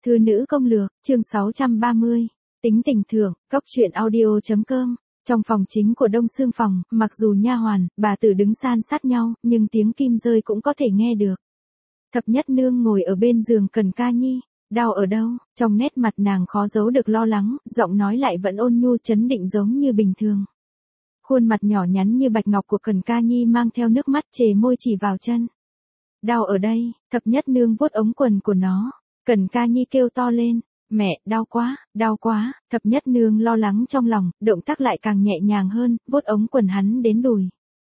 Thư nữ công lược, chương 630. Tính tình thưởng, Cóc truyện audio.com. Trong phòng chính của Đông Xương phòng, mặc dù nha hoàn, bà tử đứng san sát nhau, nhưng tiếng kim rơi cũng có thể nghe được. Thập Nhất Nương ngồi ở bên giường Cần Ca Nhi. Đau ở đâu? Trong nét mặt nàng khó giấu được lo lắng, giọng nói lại vẫn ôn nhu trấn định giống như bình thường. Khuôn mặt nhỏ nhắn như bạch ngọc của Cần Ca Nhi mang theo nước mắt chề môi chỉ vào chân. Đau ở đây, Thập Nhất Nương vuốt ống quần của nó. Cần Ca Nhi kêu to lên, mẹ, đau quá, Thập Nhất Nương lo lắng trong lòng, động tác lại càng nhẹ nhàng hơn, vuốt ống quần hắn đến đùi.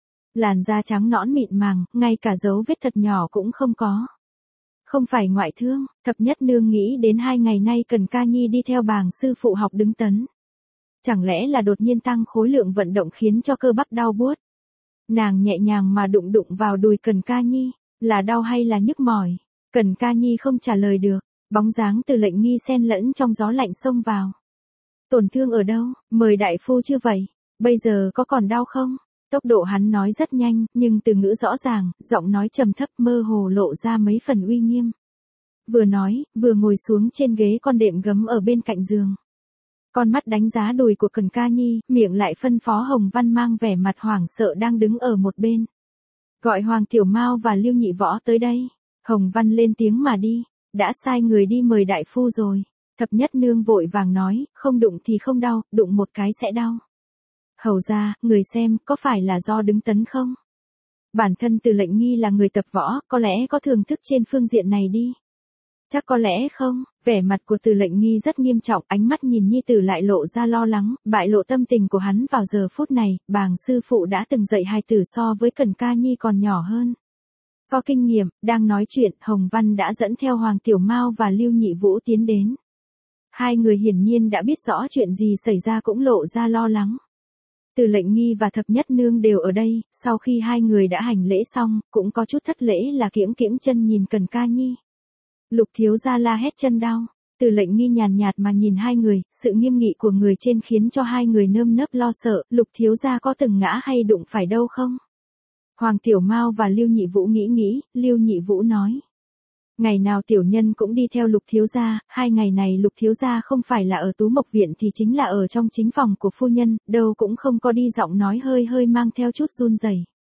Làn da trắng nõn mịn màng, ngay cả dấu vết thật nhỏ cũng không có. Không phải ngoại thương, Thập Nhất Nương nghĩ đến 2 ngày nay Cần Ca Nhi đi theo bàng sư phụ học đứng tấn. Chẳng lẽ là đột nhiên tăng khối lượng vận động khiến cho cơ bắp đau buốt. Nàng nhẹ nhàng mà đụng vào đùi Cần Ca Nhi, là đau hay là nhức mỏi? Cần Ca Nhi không trả lời được, bóng dáng Từ Lệnh Nghi xen lẫn trong gió lạnh xông vào. Tổn thương ở đâu, mời đại phu chưa vậy, bây giờ có còn đau không? Tốc độ hắn nói rất nhanh, nhưng từ ngữ rõ ràng, giọng nói trầm thấp mơ hồ lộ ra mấy phần uy nghiêm. Vừa nói, vừa ngồi xuống trên ghế con đệm gấm ở bên cạnh giường. Con mắt đánh giá đùi của Cần Ca Nhi, miệng lại phân phó Hồng Văn mang vẻ mặt hoảng sợ đang đứng ở một bên. Gọi Hoàng Tiểu Mao và Lưu Nhị Võ tới đây. Hồng Văn lên tiếng mà đi, đã sai người đi mời đại phu rồi. Thập Nhất Nương vội vàng nói, không đụng thì không đau, đụng một cái sẽ đau. Hầu ra, người xem, có phải là do đứng tấn không? Bản thân Từ Lệnh Nghi là người tập võ, có lẽ có thưởng thức trên phương diện này đi. Chắc có lẽ không, vẻ mặt của Từ Lệnh Nghi rất nghiêm trọng, ánh mắt nhìn nhi tử lại lộ ra lo lắng, bại lộ tâm tình của hắn vào giờ phút này, bàng sư phụ đã từng dạy hài tử so với Cần Ca Nhi còn nhỏ hơn. Có kinh nghiệm, đang nói chuyện, Hồng Văn đã dẫn theo Hoàng Tiểu Mao và Lưu Nhị Vũ tiến đến. Hai người hiển nhiên đã biết rõ chuyện gì xảy ra cũng lộ ra lo lắng. Từ Lệnh Nghi và Thập Nhất Nương đều ở đây, sau khi hai người đã hành lễ xong, cũng có chút thất lễ là kiễng kiễng chân nhìn Cần Ca Nhi. Lục thiếu gia la hét chân đau. Từ Lệnh Nghi nhàn nhạt mà nhìn hai người, sự nghiêm nghị của người trên khiến cho hai người nơm nớp lo sợ, Lục thiếu gia có từng ngã hay đụng phải đâu không? Hoàng Tiểu Mao và Lưu Nhị Vũ nghĩ, Lưu Nhị Vũ nói. Ngày nào tiểu nhân cũng đi theo Lục thiếu gia, 2 ngày này Lục thiếu gia không phải là ở Tú Mộc viện thì chính là ở trong chính phòng của phu nhân, đâu cũng không có đi, giọng nói hơi mang theo chút run rẩy.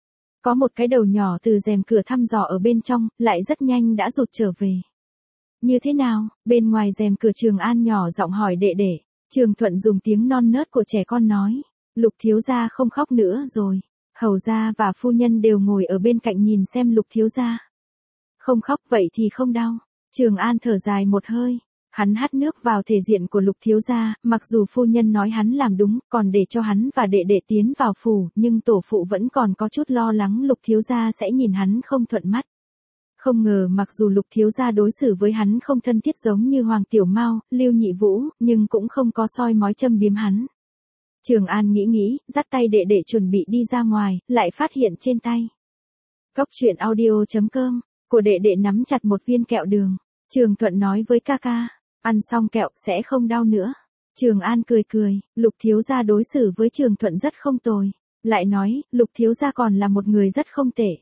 Có một cái đầu nhỏ từ rèm cửa thăm dò ở bên trong, lại rất nhanh đã rụt trở về. Như thế nào? Bên ngoài rèm cửa Trường An nhỏ giọng hỏi đệ đệ. Trường Thuận dùng tiếng non nớt của trẻ con nói, Lục thiếu gia không khóc nữa rồi. Hầu gia và phu nhân đều ngồi ở bên cạnh nhìn xem Lục thiếu gia. Không khóc vậy thì không đau. Trường An thở dài một hơi. Hắn hắt nước vào thể diện của Lục thiếu gia, mặc dù phu nhân nói hắn làm đúng, còn để cho hắn và đệ đệ tiến vào phủ, nhưng tổ phụ vẫn còn có chút lo lắng Lục thiếu gia sẽ nhìn hắn không thuận mắt. Không ngờ mặc dù Lục thiếu gia đối xử với hắn không thân thiết giống như Hoàng Tiểu Mao, Lưu Nhị Vũ, nhưng cũng không có soi mói châm biếm hắn. Trường An nghĩ, dắt tay đệ đệ chuẩn bị đi ra ngoài, lại phát hiện trên tay. Cóc truyện audio.com, của đệ đệ nắm chặt một viên kẹo đường. Trường Thuận nói với ca ca, ăn xong kẹo sẽ không đau nữa. Trường An cười, Lục thiếu gia đối xử với Trường Thuận rất không tồi. Lại nói, Lục thiếu gia còn là một người rất không tệ.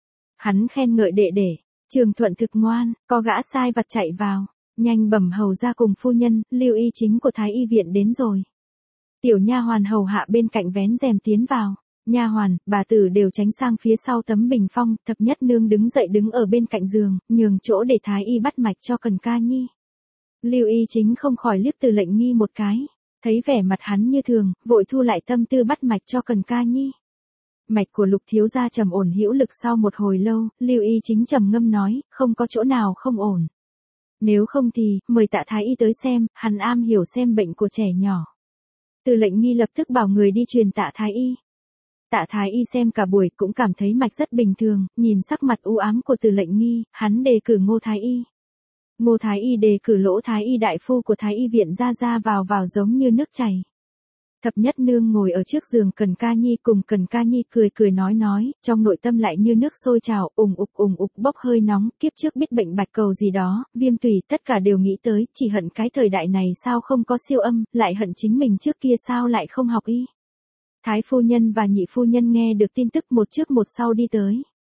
Hắn khen ngợi đệ đệ. Trường Thuận thực ngoan, có gã sai vặt chạy vào. Nhanh bẩm hầu ra cùng phu nhân, Lưu y chính của Thái y viện đến rồi. Tiểu nha hoàn hầu hạ bên cạnh vén rèm tiến vào. Nha hoàn, bà tử đều tránh sang phía sau tấm bình phong, Thập Nhất Nương đứng dậy đứng ở bên cạnh giường, nhường chỗ để Thái y bắt mạch cho Cần Ca Nhi. Lưu y chính không khỏi liếc Từ Lệnh Nghi một cái, thấy vẻ mặt hắn như thường, vội thu lại tâm tư bắt mạch cho Cần Ca Nhi. Mạch của Lục thiếu gia trầm ổn hữu lực. Sau một hồi lâu, Lưu y chính trầm ngâm nói, không có chỗ nào không ổn. Nếu không thì, mời Tạ Thái y tới xem, hắn am hiểu xem bệnh của trẻ nhỏ. Từ Lệnh Nghi lập tức bảo người đi truyền Tạ Thái y. Tạ Thái y xem cả buổi cũng cảm thấy mạch rất bình thường, nhìn sắc mặt u ám của Từ Lệnh Nghi, hắn đề cử Ngô Thái y. Ngô Thái y đề cử Lỗ Thái y đại phu của Thái y viện ra vào giống như nước chảy. Thập Nhất Nương ngồi ở trước giường Cần Ca Nhi cùng Cần Ca Nhi cười nói, trong nội tâm lại như nước sôi trào, ùng ục bốc hơi nóng, kiếp trước biết bệnh bạch cầu gì đó, viêm tủy, tất cả đều nghĩ tới, chỉ hận cái thời đại này sao không có siêu âm, lại hận chính mình trước kia sao lại không học y. Thái phu nhân và nhị phu nhân nghe được tin tức một trước một sau đi tới.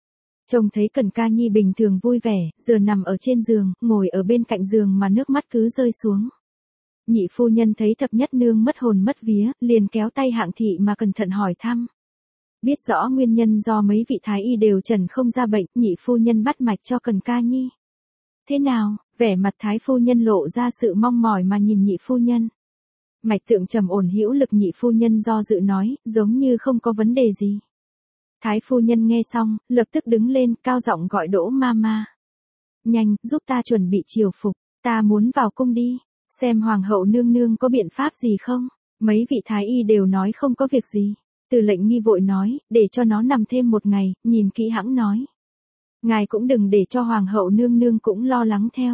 Trông thấy Cần Ca Nhi bình thường vui vẻ, giờ nằm ở trên giường, ngồi ở bên cạnh giường mà nước mắt cứ rơi xuống. Nhị phu nhân thấy thập nhất nương mất hồn mất vía, liền kéo tay Hạng Thị mà cẩn thận hỏi thăm. Biết rõ nguyên nhân do mấy vị thái y đều trần không ra bệnh, nhị phu nhân bắt mạch cho Cần Ca Nhi. Thế nào? Vẻ mặt thái phu nhân lộ ra sự mong mỏi mà nhìn nhị phu nhân. Mạch tượng trầm ổn hữu lực, nhị phu nhân do dự nói, giống như không có vấn đề gì. Thái phu nhân nghe xong, lập tức đứng lên, cao giọng gọi Đỗ Mama. Nhanh, giúp ta chuẩn bị triều phục, ta muốn vào cung đi, xem hoàng hậu nương nương có biện pháp gì không. Mấy vị thái y đều nói không có việc gì. Từ Lệnh Nghi vội nói, để cho nó nằm thêm một ngày, nhìn kỹ hãng nói. Ngài cũng đừng để cho hoàng hậu nương nương cũng lo lắng theo.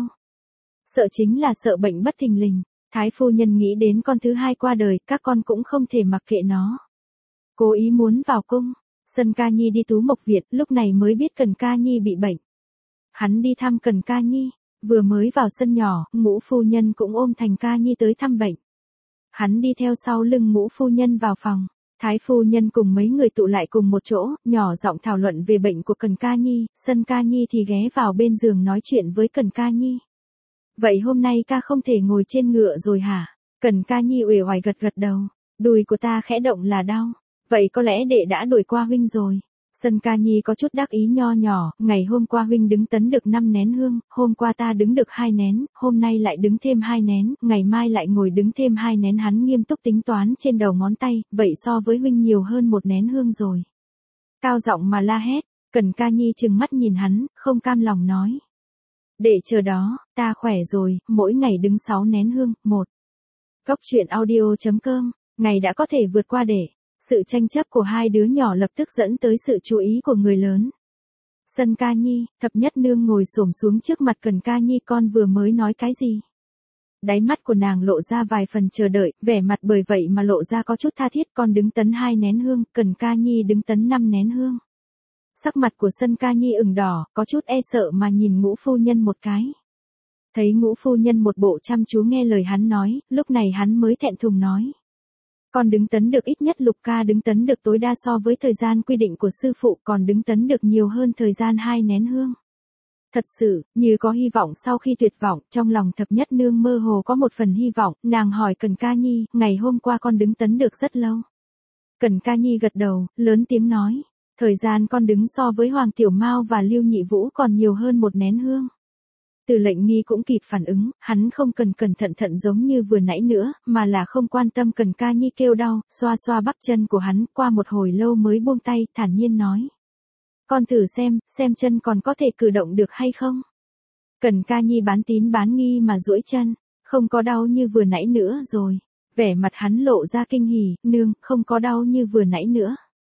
Sợ chính là sợ bệnh bất thình lình. Thái phu nhân nghĩ đến con thứ hai qua đời, các con cũng không thể mặc kệ nó. Cố ý muốn vào cung. Sân Ca Nhi đi Tú Mộc Viện, lúc này mới biết Cần Ca Nhi bị bệnh. Hắn đi thăm Cần Ca Nhi, vừa mới vào sân nhỏ, Ngũ phu nhân cũng ôm Thành Ca Nhi tới thăm bệnh. Hắn đi theo sau lưng Ngũ phu nhân vào phòng. Thái phu nhân cùng mấy người tụ lại cùng một chỗ, nhỏ giọng thảo luận về bệnh của Cần Ca Nhi, Sân Ca Nhi thì ghé vào bên giường nói chuyện với Cần Ca Nhi. Vậy hôm nay ca không thể ngồi trên ngựa rồi hả? Cần Ca Nhi uể oải gật gật đầu, đùi của ta khẽ động là đau. Vậy có lẽ đệ đã đuổi qua huynh rồi. Sân Ca Nhi có chút đắc ý nho nhỏ, ngày hôm qua huynh đứng tấn được 5 nén hương, hôm qua ta đứng được 2 nén, hôm nay lại đứng thêm 2 nén, ngày mai lại ngồi đứng thêm 2 nén. Hắn nghiêm túc tính toán trên đầu ngón tay, vậy so với huynh nhiều hơn 1 nén hương rồi. Cao giọng mà la hét, Cần Ca Nhi trừng mắt nhìn hắn, không cam lòng nói. Để chờ đó, ta khỏe rồi, mỗi ngày đứng 6 nén hương, 1. Góc truyện audio.com, ngày đã có thể vượt qua để. Sự tranh chấp của hai đứa nhỏ lập tức dẫn tới sự chú ý của người lớn. Sân Ca Nhi, thập nhất nương ngồi xổm xuống trước mặt Cần Ca Nhi, con vừa mới nói cái gì? Đáy mắt của nàng lộ ra vài phần chờ đợi, vẻ mặt bởi vậy mà lộ ra có chút tha thiết. Con đứng tấn 2 nén hương, Cần Ca Nhi đứng tấn 5 nén hương. Sắc mặt của Sân Ca Nhi ửng đỏ, có chút e sợ mà nhìn Ngũ phu nhân một cái. Thấy Ngũ phu nhân một bộ chăm chú nghe lời hắn nói, lúc này hắn mới thẹn thùng nói. Con đứng tấn được ít nhất, Lục ca đứng tấn được tối đa so với thời gian quy định của sư phụ, còn đứng tấn được nhiều hơn thời gian 2 nén hương. Thật sự, như có hy vọng sau khi tuyệt vọng, trong lòng thập nhất nương mơ hồ có một phần hy vọng, nàng hỏi Cần Ca Nhi, ngày hôm qua con đứng tấn được rất lâu. Cần Ca Nhi gật đầu, lớn tiếng nói, thời gian con đứng so với Hoàng Tiểu Mao và Lưu Nhị Vũ còn nhiều hơn 1 nén hương. Từ Lệnh Nghi cũng kịp phản ứng, hắn không cần cẩn thận giống như vừa nãy nữa, mà là không quan tâm Cần Ca Nhi kêu đau, xoa xoa bắp chân của hắn, qua một hồi lâu mới buông tay, thản nhiên nói. Con thử xem chân còn có thể cử động được hay không? Cần Ca Nhi bán tín bán nghi mà duỗi chân, không có đau như vừa nãy nữa rồi. Vẻ mặt hắn lộ ra kinh hỉ, nương, không có đau như vừa nãy nữa.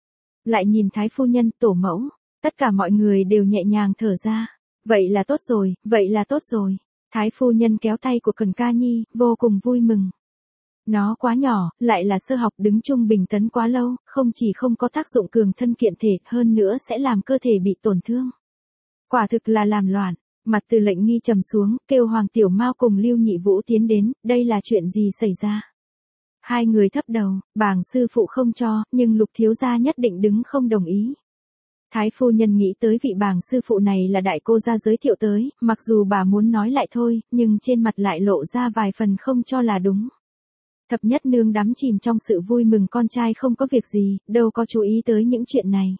Lại nhìn Thái phu nhân, tổ mẫu, tất cả mọi người đều nhẹ nhàng thở ra. Vậy là tốt rồi, vậy là tốt rồi. Thái phu nhân kéo tay của Cần Ca Nhi, vô cùng vui mừng. Nó quá nhỏ, lại là sơ học, đứng trung bình tấn quá lâu, không chỉ không có tác dụng cường thân kiện thể, hơn nữa sẽ làm cơ thể bị tổn thương. Quả thực là làm loạn. Mặt Từ Lệnh Nghi trầm xuống, kêu Hoàng Tiểu Mao cùng Lưu Nhị Vũ tiến đến, đây là chuyện gì xảy ra? Hai người thấp đầu, bàng sư phụ không cho, nhưng Lục thiếu gia nhất định đứng không đồng ý. Thái phu nhân nghĩ tới vị bàng sư phụ này là đại cô gia giới thiệu tới, mặc dù bà muốn nói lại thôi, nhưng trên mặt lại lộ ra vài phần không cho là đúng. Thập nhất nương đắm chìm trong sự vui mừng con trai không có việc gì, đâu có chú ý tới những chuyện này.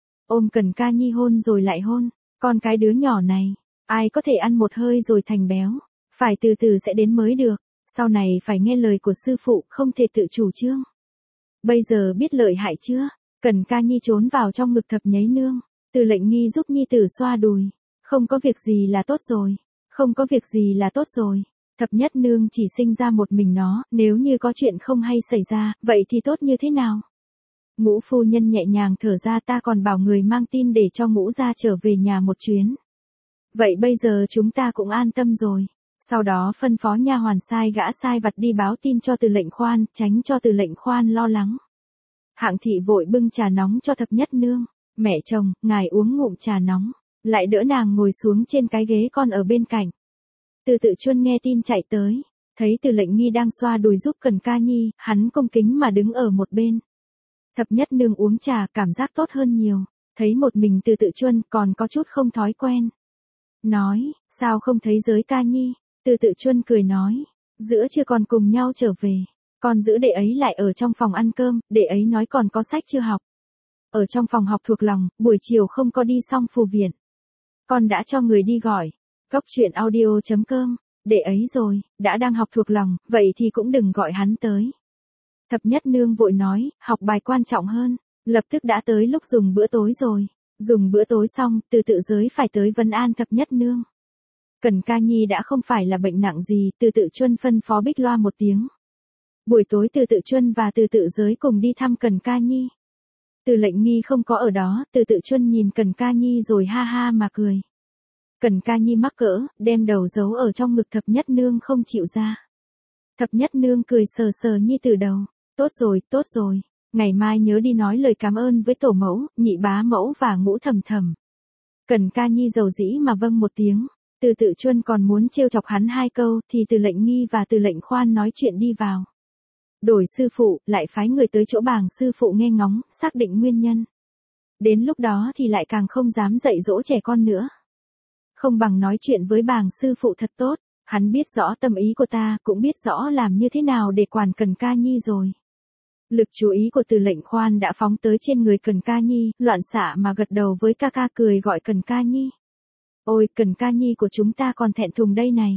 Ôm Cần Ca Nhi hôn rồi lại hôn, con cái đứa nhỏ này, ai có thể ăn một hơi rồi thành béo, phải từ từ sẽ đến mới được, sau này phải nghe lời của sư phụ, không thể tự chủ trương. Bây giờ biết lợi hại chưa? Cần Ca Nhi trốn vào trong ngực thập nháy nương, Từ Lệnh Nghi giúp nhi tử xoa đùi, không có việc gì là tốt rồi, không có việc gì là tốt rồi. Thập nhất nương chỉ sinh ra một mình nó, nếu như có chuyện không hay xảy ra, vậy thì tốt như thế nào? Ngũ phu nhân nhẹ nhàng thở ra, ta còn bảo người mang tin để cho Ngũ gia trở về nhà một chuyến. Vậy bây giờ chúng ta cũng an tâm rồi. Sau đó phân phó nha hoàn sai gã sai vặt đi báo tin cho Từ Lệnh Khoan, tránh cho Từ Lệnh Khoan lo lắng. Hạng Thị vội bưng trà nóng cho thập nhất nương, mẹ chồng, ngài uống ngụm trà nóng, lại đỡ nàng ngồi xuống trên cái ghế con ở bên cạnh. Từ Tự Chuân nghe tin chạy tới, thấy Từ Lệnh Nghi đang xoa đùi giúp Cần Ca Nhi, hắn cung kính mà đứng ở một bên. Thập nhất nương uống trà, cảm giác tốt hơn nhiều. thấy một mình Từ Tự Chuân còn có chút không thói quen. Nói, sao không thấy Giới Ca Nhi? Từ Tự Chuân cười nói, giữa chưa còn cùng nhau trở về. Con giữ đệ ấy lại ở trong phòng ăn cơm, đệ ấy nói còn có sách chưa học. Ở trong phòng học thuộc lòng, buổi chiều không có đi xong phù viện. Con đã cho người đi gọi. Góc chuyện audio.com, đệ ấy rồi, đã đang học thuộc lòng, vậy thì cũng đừng gọi hắn tới. Thập Nhất Nương vội nói, học bài quan trọng hơn, lập tức đã tới lúc dùng bữa tối rồi. Dùng bữa tối xong, Từ Tự Giới phải tới vấn an Thập Nhất Nương. Cần Ca Nhi đã không phải là bệnh nặng gì, Từ Tự Chuân phân phó Bích Loa một tiếng. Buổi tối Từ Tự Chuân và Từ Tự Giới cùng đi thăm Cần Ca Nhi. Từ Lệnh Nghi không có ở đó, Từ Tự Chuân nhìn Cần Ca Nhi rồi ha ha mà cười. Cần Ca Nhi mắc cỡ, đem đầu giấu ở trong ngực Thập Nhất Nương không chịu ra. Thập Nhất Nương cười sờ sờ Nhi Tử đầu, tốt rồi, ngày mai nhớ đi nói lời cảm ơn với tổ mẫu, nhị bá mẫu và Ngũ Thẩm Thẩm. Cần Ca Nhi dầu dĩ mà vâng một tiếng. Từ Tự Chuân còn muốn trêu chọc hắn 2 câu thì Từ Lệnh Nghi và Từ Lệnh Khoan nói chuyện đi vào. Đổi sư phụ, lại phái người tới chỗ Bàng sư phụ nghe ngóng, xác định nguyên nhân. Đến lúc đó thì lại càng không dám dạy dỗ trẻ con nữa. Không bằng nói chuyện với Bàng sư phụ thật tốt, hắn biết rõ tâm ý của ta, cũng biết rõ làm như thế nào để quản Cần Ca Nhi rồi. Lực chú ý của Từ Lệnh Khoan đã phóng tới trên người Cần Ca Nhi, loạn xạ mà gật đầu với ca ca cười gọi Cần Ca Nhi. Ôi, Cần Ca Nhi của chúng ta còn thẹn thùng đây này.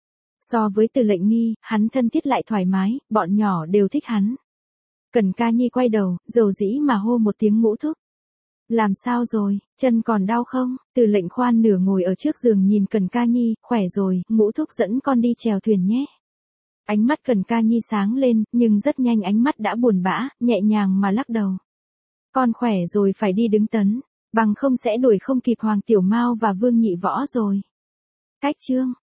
So với Từ Lệnh Nghi, hắn thân thiết lại thoải mái, bọn nhỏ đều thích hắn. Cần Ca Nhi quay đầu, dầu dĩ mà hô một tiếng Ngũ thúc. Làm sao rồi, chân còn đau không? Từ Lệnh Khoan nửa ngồi ở trước giường nhìn Cần Ca Nhi, khỏe rồi, Ngũ thúc dẫn con đi chèo thuyền nhé. Ánh mắt Cần Ca Nhi sáng lên, nhưng rất nhanh ánh mắt đã buồn bã, nhẹ nhàng mà lắc đầu. Con khỏe rồi phải đi đứng tấn, bằng không sẽ đuổi không kịp Hoàng Tiểu Mao và Vương Nhị Võ rồi. Cách chương